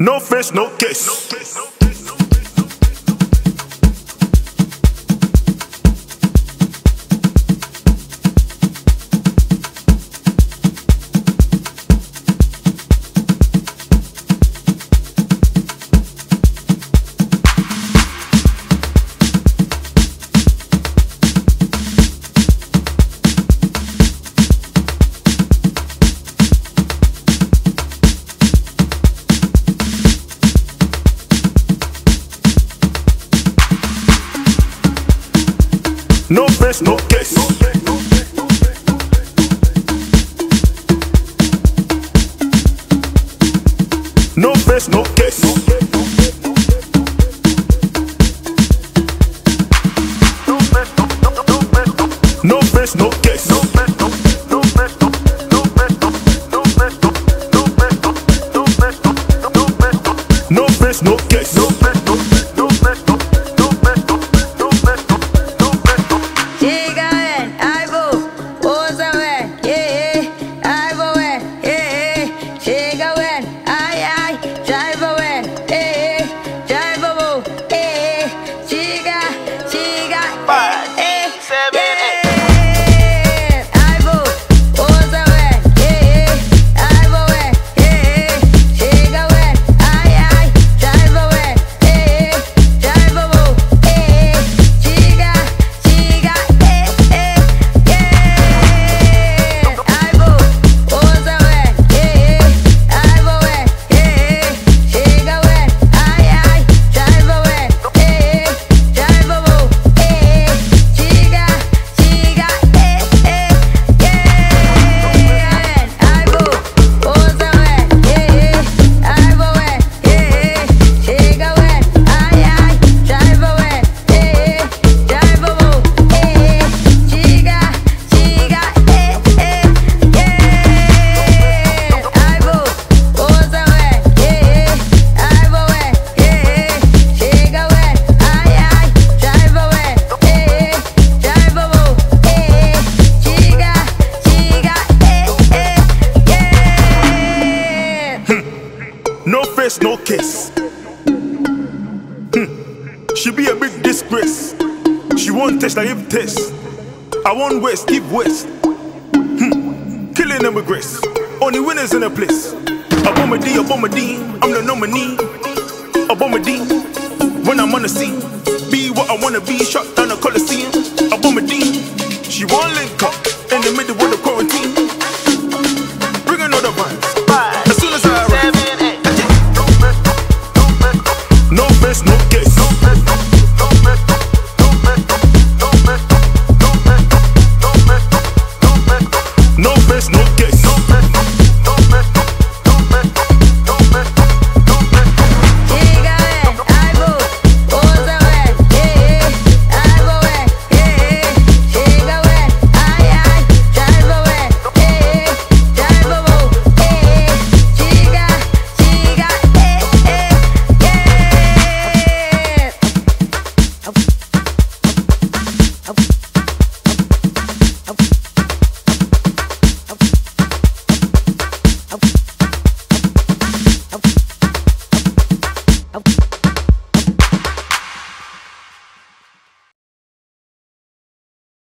No face, no case. No face, no case. No face, no case. No face, no case. No face, no case. No face, no case. She be a big disgrace. She won't test, I give test. I won't waste, give waste. Killing them with grace. Only winners in the place. A bomber D, I'm the nominee. A bomber D, when I'm on the scene. Be what I wanna be, shot down the Coliseum. A bomber D, she won't link up in the middle of the quarantine.